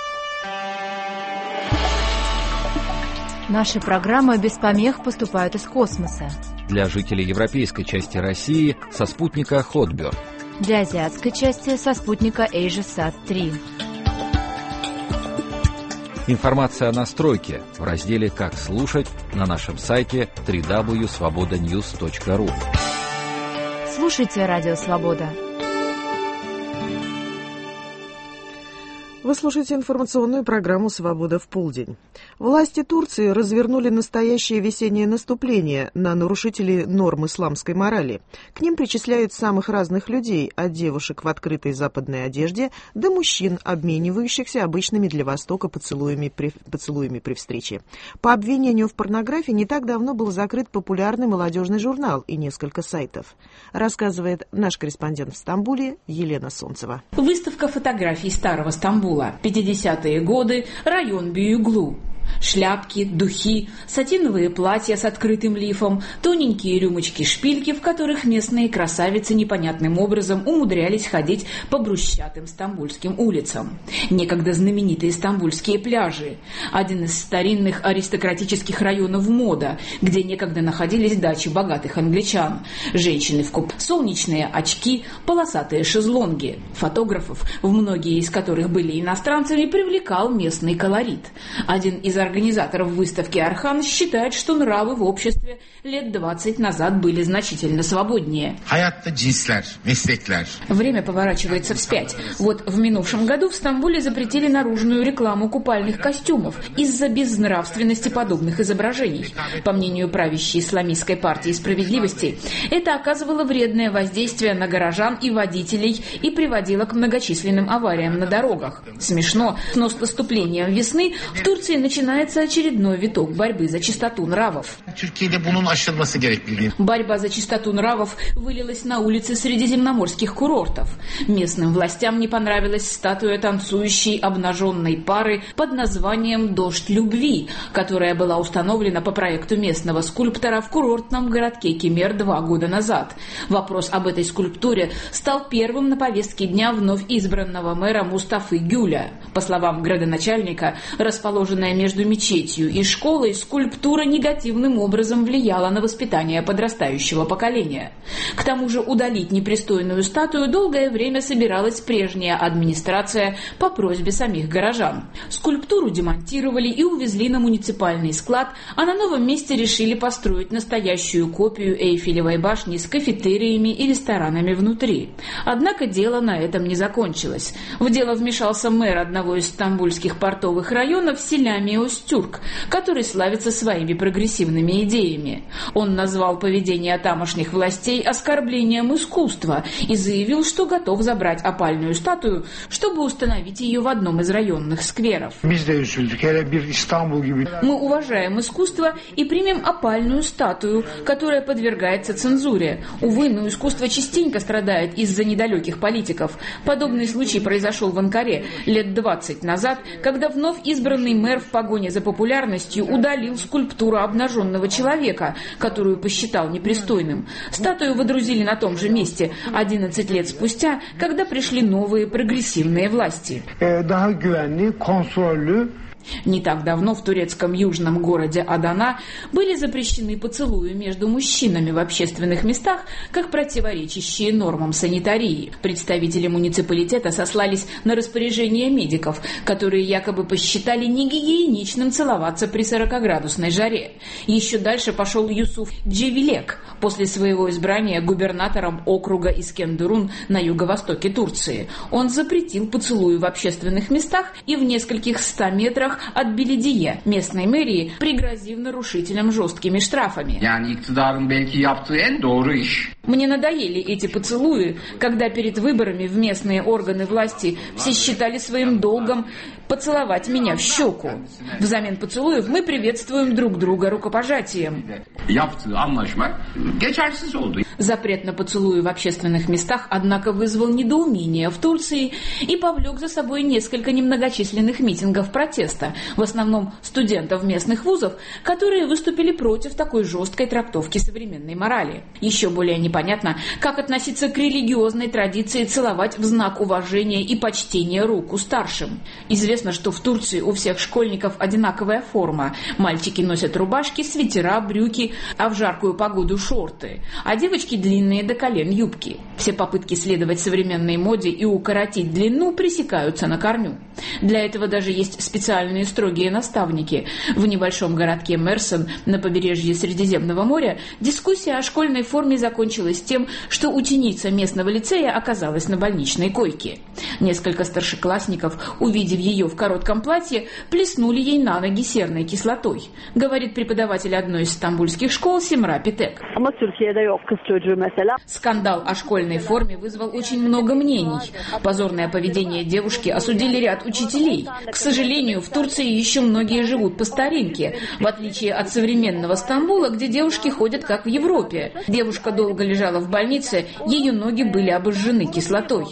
Наши программы без помех поступают из космоса. Для жителей европейской части России со спутника Хотберд. Для азиатской части со спутника AsiaSat три. Информация о настройке в разделе «Как слушать» на нашем сайте дабл ю дабл ю дабл ю точка свобода ньюс точка ру. Слушайте Радио Свобода. Вы слушаете информационную программу «Свобода в полдень». Власти Турции развернули настоящее весеннее наступление на нарушителей норм исламской морали. К ним причисляют самых разных людей, от девушек в открытой западной одежде до мужчин, обменивающихся обычными для Востока поцелуями при, поцелуями при встрече. По обвинению в порнографии не так давно был закрыт популярный молодежный журнал и несколько сайтов. Рассказывает наш корреспондент в Стамбуле Елена Солнцева. Выставка фотографий старого Стамбула. пятидесятые годы, район Бююглу. Шляпки, духи, сатиновые платья с открытым лифом, тоненькие рюмочки-шпильки, в которых местные красавицы непонятным образом умудрялись ходить по брусчатым стамбульским улицам. Некогда знаменитые стамбульские пляжи. Один из старинных аристократических районов мода, где некогда находились дачи богатых англичан. Женщины в куп, солнечные очки, полосатые шезлонги. Фотографов, в многие из которых были иностранцами, привлекал местный колорит. Один из организаторов выставки Архан считает, что нравы в обществе лет двадцать назад были значительно свободнее. Время поворачивается вспять. Вот в минувшем году в Стамбуле запретили наружную рекламу купальных костюмов из-за безнравственности подобных изображений. По мнению правящей исламистской партии справедливости, это оказывало вредное воздействие на горожан и водителей и приводило к многочисленным авариям на дорогах. Смешно, но с наступлением весны в Турции начинается очередной виток борьбы за чистоту нравов. Борьба за чистоту нравов вылилась на улицы средиземноморских курортов. Местным властям не понравилась статуя танцующей обнаженной пары под названием «Дождь любви», которая была установлена по проекту местного скульптора в курортном городке Кемер два года назад. Вопрос об этой скульптуре стал первым на повестке дня вновь избранного мэра Мустафы Гюля. По словам градоначальника, расположенная между мечетью и школой, скульптура негативным образом влияла на воспитание подрастающего поколения. К тому же удалить непристойную статую долгое время собиралась прежняя администрация по просьбе самих горожан. Скульптуру демонтировали и увезли на муниципальный склад, а на новом месте решили построить настоящую копию Эйфелевой башни с кафетериями и ресторанами внутри. Однако дело на этом не закончилось. В дело вмешался мэр одного из стамбульских портовых районов Селями Öztürk, который славится своими прогрессивными идеями. Он назвал поведение тамошних властей оскорблением искусства и заявил, что готов забрать опальную статую, чтобы установить ее в одном из районных скверов. Мы уважаем искусство и примем опальную статую, которая подвергается цензуре. Увы, но искусство частенько страдает из-за недалеких политиков. Подобный случай произошел в Анкаре лет двадцать назад, когда вновь избранный мэр в погоне за популярностью удалил скульптуру обнаженного человека, которую посчитал непристойным. Статую водрузили на том же месте одиннадцать лет спустя, когда пришли новые прогрессивные власти. Не так давно в турецком южном городе Адана были запрещены поцелуи между мужчинами в общественных местах, как противоречащие нормам санитарии. Представители муниципалитета сослались на распоряжение медиков, которые якобы посчитали негигиеничным целоваться при сорокаградусной жаре. Еще дальше пошел Юсуф Джевилек после своего избрания губернатором округа Искендерун на юго-востоке Турции. Он запретил поцелуи в общественных местах и в нескольких ста метрах от Беледие, местной мэрии, пригрозив нарушителям жесткими штрафами. Мне надоели эти поцелуи, когда перед выборами в местные органы власти все считали своим долгом поцеловать меня в щеку. Взамен поцелуев мы приветствуем друг друга рукопожатием. Запрет на поцелуи в общественных местах, однако, вызвал недоумение в Турции и повлек за собой несколько немногочисленных митингов протеста, в основном студентов местных вузов, которые выступили против такой жесткой трактовки современной морали. Еще более непонятно, как относиться к религиозной традиции целовать в знак уважения и почтения руку старшим. Известно, что в Турции у всех школьников одинаковая форма. Мальчики носят рубашки, свитера, брюки, а в жаркую погоду шорты, а девочки длинные до колен юбки. Все попытки следовать современной моде и укоротить длину пресекаются на корню. Для этого даже есть специальные строгие наставники. В небольшом городке Мерсен на побережье Средиземного моря дискуссия о школьной форме закончилась тем, что ученица местного лицея оказалась на больничной койке. Несколько старшеклассников, увидев ее в коротком платье, плеснули ей на ноги серной кислотой, говорит преподаватель одной из стамбульских школ Семра Питек. Скандал о школьной форме вызвал очень много мнений. Позорное поведение девушки осудили ряд учителей. К сожалению, в Турции еще многие живут по старинке, в отличие от современного Стамбула, где девушки ходят как в Европе. Девушка долго лежала в больнице, ее ноги были обожжены кислотой.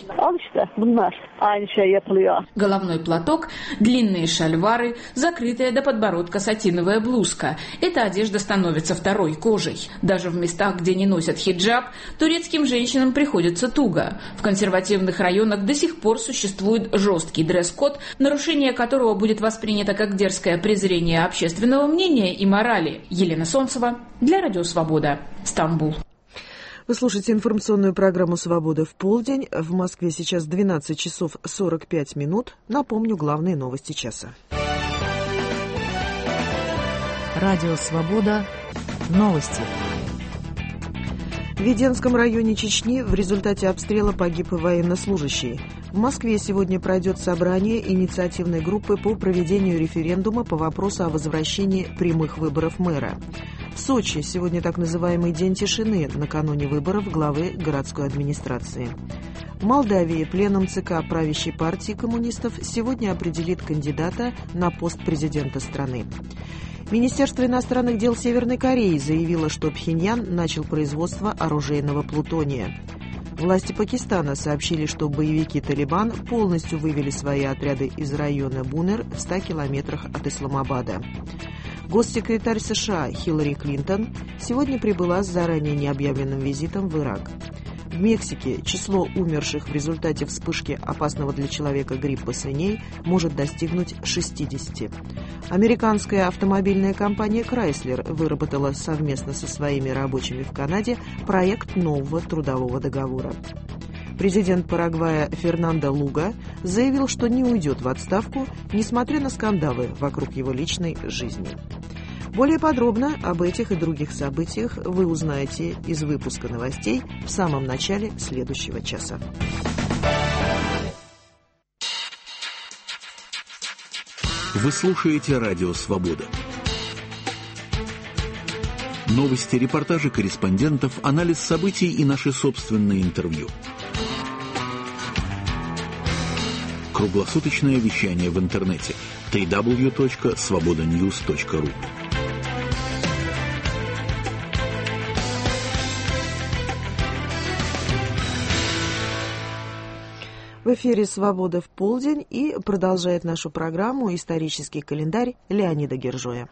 Головной платок, длинные шальвары, закрытая до подбородка сатиновая блузка. Эта одежда становится второй кожей. Даже в местах, где не носят хиджаб, турецким женщинам приходится туго. В консервативных районах до сих пор существует жесткий дресс-код, нарушение которого будет воспринято как дерзкое презрение общественного мнения и морали. Елена Солнцева для Радио Свобода, Стамбул. Вы слушаете информационную программу «Свобода в полдень». В Москве сейчас двенадцать часов сорок пять минут. Напомню, главные новости часа. Радио «Свобода». Новости. В Веденском районе Чечни в результате обстрела погиб военнослужащий. В Москве сегодня пройдет собрание инициативной группы по проведению референдума по вопросу о возвращении прямых выборов мэра. В Сочи сегодня так называемый День тишины накануне выборов главы городской администрации. В Молдавии пленум ЦК правящей партии коммунистов сегодня определит кандидата на пост президента страны. Министерство иностранных дел Северной Кореи заявило, что Пхеньян начал производство оружейного плутония. Власти Пакистана сообщили, что боевики «Талибан» полностью вывели свои отряды из района Бунер в ста километрах от Исламабада. Госсекретарь США Хиллари Клинтон сегодня прибыла с заранее необъявленным визитом в Ирак. В Мексике число умерших в результате вспышки опасного для человека гриппа свиней может достигнуть шестидесяти. Американская автомобильная компания Chrysler выработала совместно со своими рабочими в Канаде проект нового трудового договора. Президент Парагвая Фернандо Луга заявил, что не уйдет в отставку, несмотря на скандалы вокруг его личной жизни. Более подробно об этих и других событиях вы узнаете из выпуска новостей в самом начале следующего часа. Вы слушаете Радио Свобода. Новости, репортажи корреспондентов, анализ событий и наши собственные интервью. Круглосуточное вещание в интернете дабл ю дабл ю дабл ю точка свобода ньюс точка ру. В эфире «Свобода в полдень» и продолжает нашу программу «Исторический календарь» Леонида Гержоя.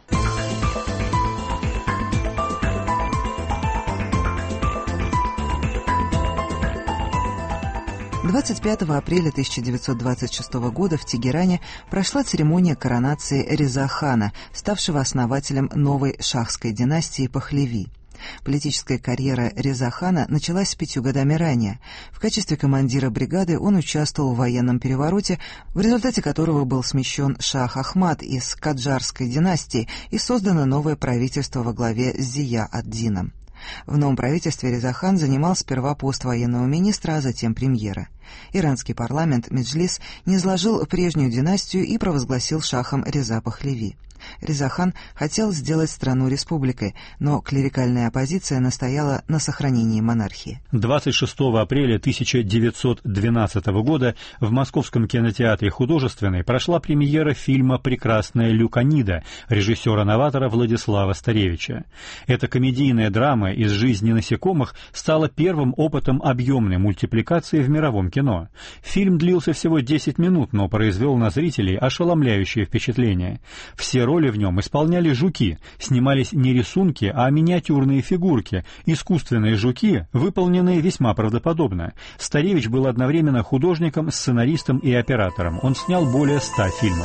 двадцать пятого апреля тысяча девятьсот двадцать шестого года в Тегеране прошла церемония коронации Реза хана, ставшего основателем новой шахской династии Пахлеви. Политическая карьера Реза хана началась с пятью годами ранее. В качестве командира бригады он участвовал в военном перевороте, в результате которого был смещен шах Ахмад из Каджарской династии и создано новое правительство во главе с Зия-ад-Дином. В новом правительстве Реза хан занимал сперва пост военного министра, а затем премьера. Иранский парламент Меджлис низложил прежнюю династию и провозгласил шахом Реза Пахлеви. Реза хан хотел сделать страну республикой, но клерикальная оппозиция настояла на сохранении монархии. двадцать шестого апреля тысяча девятьсот двенадцатого года в Московском кинотеатре «Художественный» прошла премьера фильма «Прекрасная Люканида» режиссера-новатора Владислава Старевича. Эта комедийная драма из жизни насекомых стала первым опытом объемной мультипликации в мировом кино. Фильм длился всего десять минут, но произвел на зрителей ошеломляющее впечатление. Все роли в нем исполняли жуки, снимались не рисунки, а миниатюрные фигурки, искусственные жуки, выполненные весьма правдоподобно. Старевич был одновременно художником, сценаристом и оператором. Он снял более ста фильмов.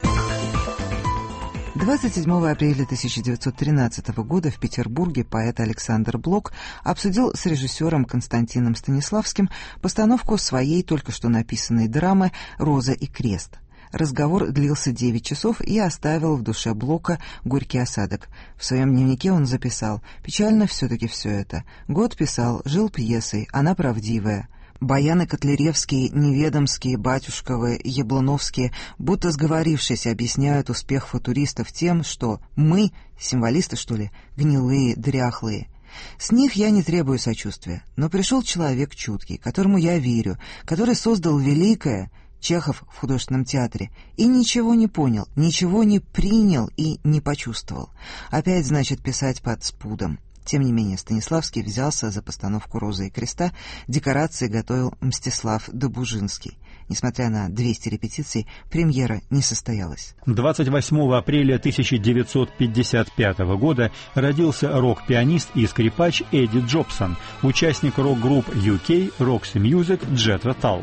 двадцать седьмого апреля тысяча девятьсот тринадцатого года в Петербурге поэт Александр Блок обсудил с режиссером Константином Станиславским постановку своей только что написанной драмы «Роза и крест». Разговор длился девять часов и оставил в душе Блока горький осадок. В своем дневнике он записал: «Печально все-таки все это. Год писал, жил пьесой, она правдивая. Баяны Котляревские, Неведомские, Батюшковы, Яблоновские, будто сговорившись, объясняют успех футуристов тем, что мы, символисты, что ли, гнилые, дряхлые». С них я не требую сочувствия, но пришел человек чуткий, которому я верю, который создал великое, Чехов в художественном театре, и ничего не понял, ничего не принял и не почувствовал. Опять, значит, писать под спудом. Тем не менее, Станиславский взялся за постановку «Розы и креста», декорации готовил Мстислав Добужинский. Несмотря на двести репетиций, премьера не состоялась. двадцать восьмого апреля тысяча девятьсот пятьдесят пятого года родился рок-пианист и скрипач Эдди Джобсон, участник рок-групп ю кей Roxy Music Jethro Tull.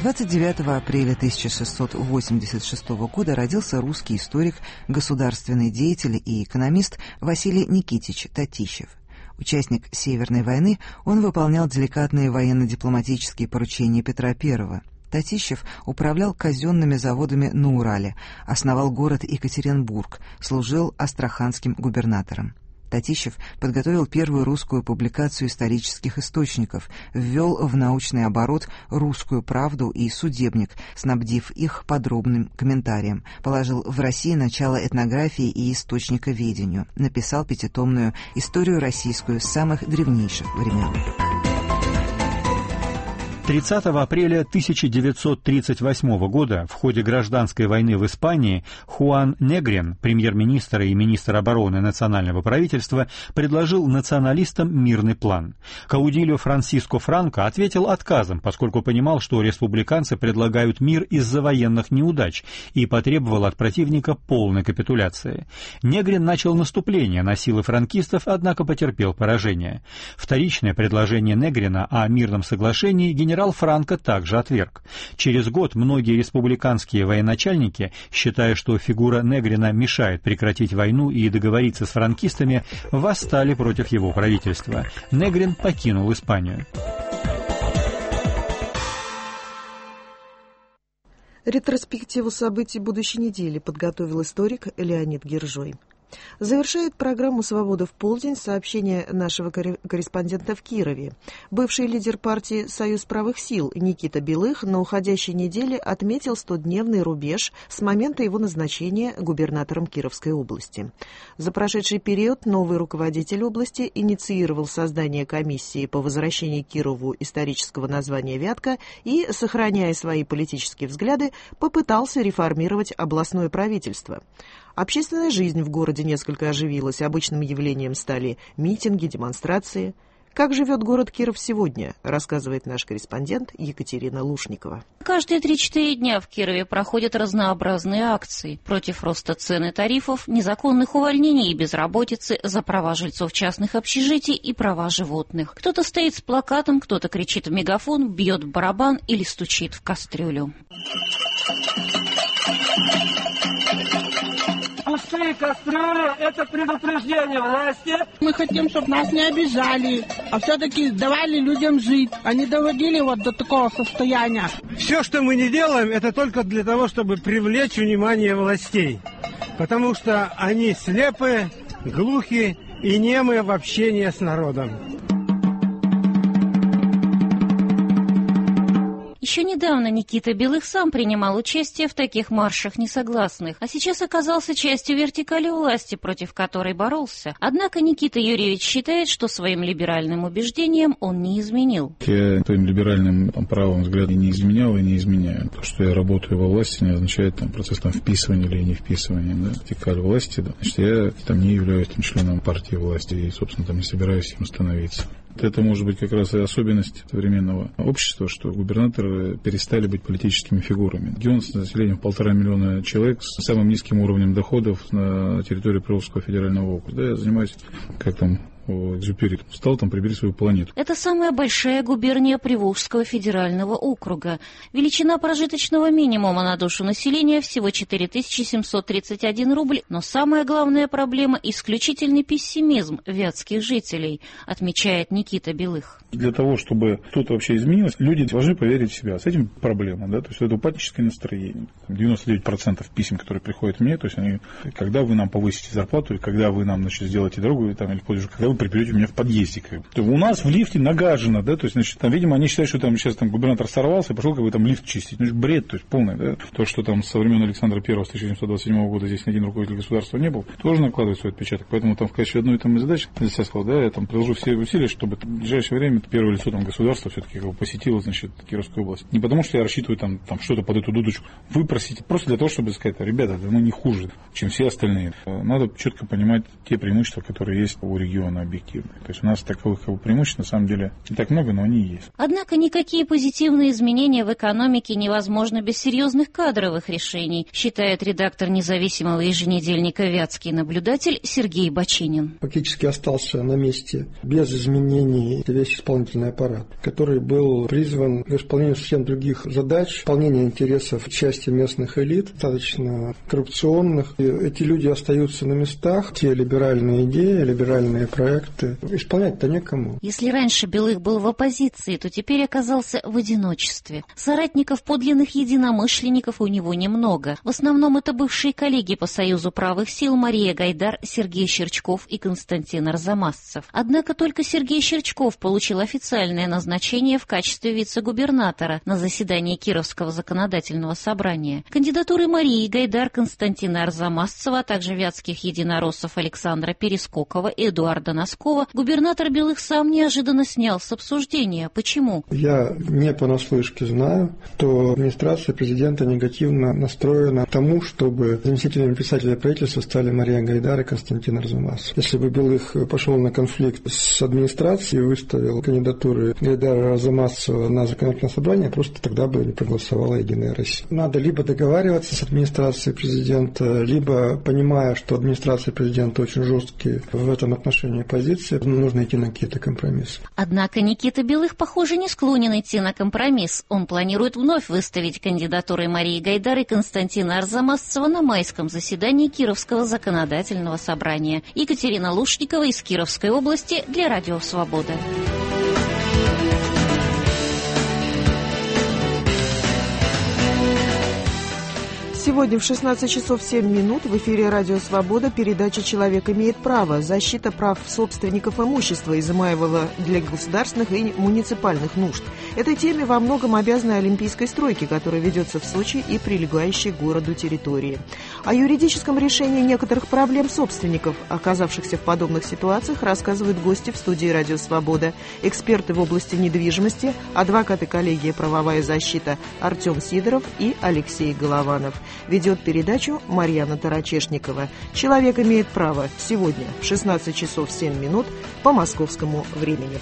двадцать девятого апреля тысяча шестьсот восемьдесят шестого года родился русский историк, государственный деятель и экономист Василий Никитич Татищев. Участник Северной войны, он выполнял деликатные военно-дипломатические поручения Петра Первого. Татищев управлял казенными заводами на Урале, основал город Екатеринбург, служил астраханским губернатором. Татищев подготовил первую русскую публикацию исторических источников, ввел в научный оборот «Русскую правду» и «Судебник», снабдив их подробным комментарием, положил в России начало этнографии и источниковедению, написал пятитомную историю российскую с самых древнейших времен. тридцатого апреля тысяча девятьсот тридцать восьмого года в ходе гражданской войны в Испании Хуан Негрин, премьер-министр и министр обороны национального правительства, предложил националистам мирный план. Каудильо Франсиско Франко ответил отказом, поскольку понимал, что республиканцы предлагают мир из-за военных неудач, и потребовал от противника полной капитуляции. Негрин начал наступление на силы франкистов, однако потерпел поражение. Вторичное предложение Негрина о мирном соглашении генерал Генерал Франко также отверг. Через год многие республиканские военачальники, считая, что фигура Негрина мешает прекратить войну и договориться с франкистами, восстали против его правительства. Негрин покинул Испанию. Ретроспективу событий будущей недели подготовил историк Леонид Гержой. Завершает программу «Свобода в полдень» сообщение нашего корреспондента в Кирове. Бывший лидер партии «Союз правых сил» Никита Белых на уходящей неделе отметил стодневный рубеж с момента его назначения губернатором Кировской области. За прошедший период новый руководитель области инициировал создание комиссии по возвращению Кирову исторического названия «Вятка» и, сохраняя свои политические взгляды, попытался реформировать областное правительство. Общественная жизнь в городе несколько оживилась, обычным явлением стали митинги, демонстрации. Как живет город Киров сегодня, рассказывает наш корреспондент Екатерина Лушникова. Каждые три-четыре дня в Кирове проходят разнообразные акции против роста цен и тарифов, незаконных увольнений и безработицы, за права жильцов частных общежитий и права животных. Кто-то стоит с плакатом, кто-то кричит в мегафон, бьет в барабан или стучит в кастрюлю. Пустые кастрюли – это предупреждение власти. Мы хотим, чтобы нас не обижали, а все-таки давали людям жить, а не доводили вот до такого состояния. Все, что мы не делаем, это только для того, чтобы привлечь внимание властей. Потому что они слепы, глухи и немы в общении с народом. Еще недавно Никита Белых сам принимал участие в таких маршах несогласных, а сейчас оказался частью вертикали власти, против которой боролся. Однако Никита Юрьевич считает, что своим либеральным убеждениям он не изменил. Я своим либеральным там, правым взглядом не изменял и не изменяю. То, что я работаю во власти, не означает там, процесс там, вписывания или не вписывания. Да? Вертикаль власти, да. Значит, я там, не являюсь там, членом партии власти и, собственно, там, не собираюсь им становиться. Это может быть как раз и особенность современного общества, что губернаторы перестали быть политическими фигурами. Регион с населением полтора миллиона человек с самым низким уровнем доходов на территории Приволжского федерального округа. Да, я занимаюсь, как там, Экзюпери стал там прибери свою планету. Это самая большая губерния Приволжского федерального округа. Величина прожиточного минимума на душу населения всего четыре тысячи семьсот тридцать один рубль, но самая главная проблема – исключительный пессимизм вятских жителей, отмечает Никита Белых. Для того, чтобы что-то вообще изменилось, люди должны поверить в себя. С этим проблема, да, то есть это упадническое настроение. девяносто девять процентов писем, которые приходят мне, то есть они, когда вы нам повысите зарплату, или когда вы нам, значит, сделаете дорогу, или, там, или позже, когда вы приберете у меня в подъезде. Как бы. У нас в лифте нагажено, да, то есть, значит, там, видимо, они считают, что там сейчас там губернатор сорвался и пошел как бы там лифт чистить. Ну, бред, то есть полный, да. То, что там со времен Александра Первого с тысяча семьсот двадцать седьмого года здесь ни один руководитель государства не был, тоже накладывает свой отпечаток. Поэтому там в качестве одной там задач, я сказал, да, я там приложу все усилия, чтобы в ближайшее время первое лицо там государства все-таки как бы посетило, значит, Кировскую область. Не потому, что я рассчитываю там, там что-то под эту дудочку выпросить, просто для того, чтобы сказать, ребята, да, мы не хуже, чем все остальные. Надо четко понимать те преимущества, которые есть у региона. объективные. То есть у нас таковых как бы, преимуществ на самом деле не так много, но они есть. Однако никакие позитивные изменения в экономике невозможны без серьезных кадровых решений, считает редактор независимого еженедельника «Вятский наблюдатель» Сергей Бочинин. Фактически остался на месте без изменений весь исполнительный аппарат, который был призван к исполнению совсем других задач, исполнению интересов части местных элит, достаточно коррупционных. И эти люди остаются на местах, те либеральные идеи, либеральные проекты. Исполнять-то некому. Если раньше Белых был в оппозиции, то теперь оказался в одиночестве. Соратников подлинных единомышленников у него немного. В основном это бывшие коллеги по Союзу правых сил Мария Гайдар, Сергей Щерчков и Константин Арзамасцев. Однако только Сергей Щерчков получил официальное назначение в качестве вице-губернатора на заседании Кировского законодательного собрания. Кандидатуры Марии Гайдар, Константина Арзамасцева, а также вятских единороссов Александра Перескокова и Эдуарда Носкова губернатор Белых сам неожиданно снял с обсуждения. Почему? Я не понаслышке знаю, что администрация президента негативно настроена к тому, чтобы заместителями председателя правительства стали Мария Гайдар и Константин Арзамасцев. Если бы Белых пошел на конфликт с администрацией и выставил кандидатуры Гайдара и Арзамасцева на законодательное собрание, просто тогда бы не проголосовала Единая Россия. Надо либо договариваться с администрацией президента, либо, понимая, что администрация президента очень жесткие в этом отношении позиции, нужно идти на какие-то компромиссы. Однако Никита Белых, похоже, не склонен идти на компромисс. Он планирует вновь выставить кандидатуры Марии Гайдар и Константина Арзамасцева на майском заседании Кировского законодательного собрания. Екатерина Лушникова из Кировской области для Радио Свобода. Сегодня в шестнадцать часов семь минут в эфире «Радио Свобода» передача «Человек имеет право». Защита прав собственников имущества, изымаемого для государственных и муниципальных нужд. Этой теме во многом обязаны олимпийской стройке, которая ведется в Сочи и прилегающей к городу территории. О юридическом решении некоторых проблем собственников, оказавшихся в подобных ситуациях, рассказывают гости в студии «Радио Свобода». Эксперты в области недвижимости, адвокаты коллегии «Правовая защита» Артем Сидоров и Алексей Голованов. Ведет передачу Марьяна Тарачешникова. «Человек имеет право» сегодня в шестнадцать часов семь минут по московскому времени.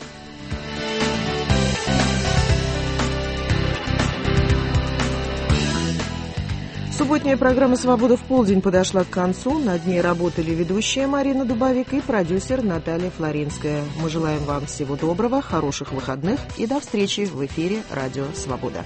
Субботняя программа «Свобода в полдень» подошла к концу. Над ней работали ведущая Марина Дубовик и продюсер Наталья Флоринская. Мы желаем вам всего доброго, хороших выходных и до встречи в эфире «Радио Свобода».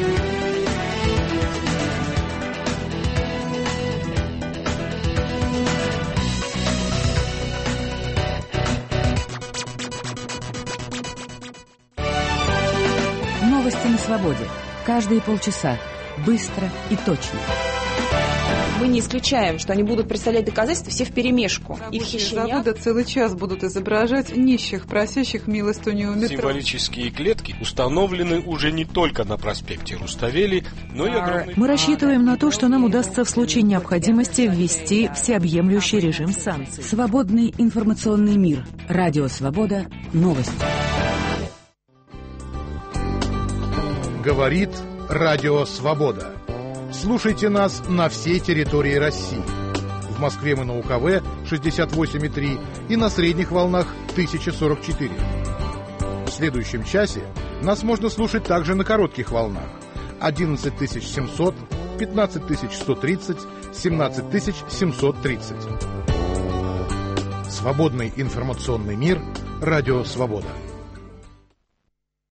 Новости на свободе. Каждые полчаса. Быстро и точно. Мы не исключаем, что они будут представлять доказательства все вперемешку. И в хищениях... завода целый час будут изображать нищих, просящих милостыню у метро. Символические клетки установлены уже не только на проспекте Руставели, но и огромные... Мы рассчитываем на то, что нам удастся в случае необходимости ввести всеобъемлющий режим санкций. Свободный информационный мир. Радио Свобода. Новости. Говорит Радио Свобода. Слушайте нас на всей территории России. В Москве мы на УКВ шестьдесят восемь и три и на средних волнах тысяча сорок четыре. В следующем часе нас можно слушать также на коротких волнах одиннадцать тысяч семьсот, пятнадцать тысяч сто тридцать, семнадцать тысяч семьсот тридцать. Свободный информационный мир. Радио Свобода.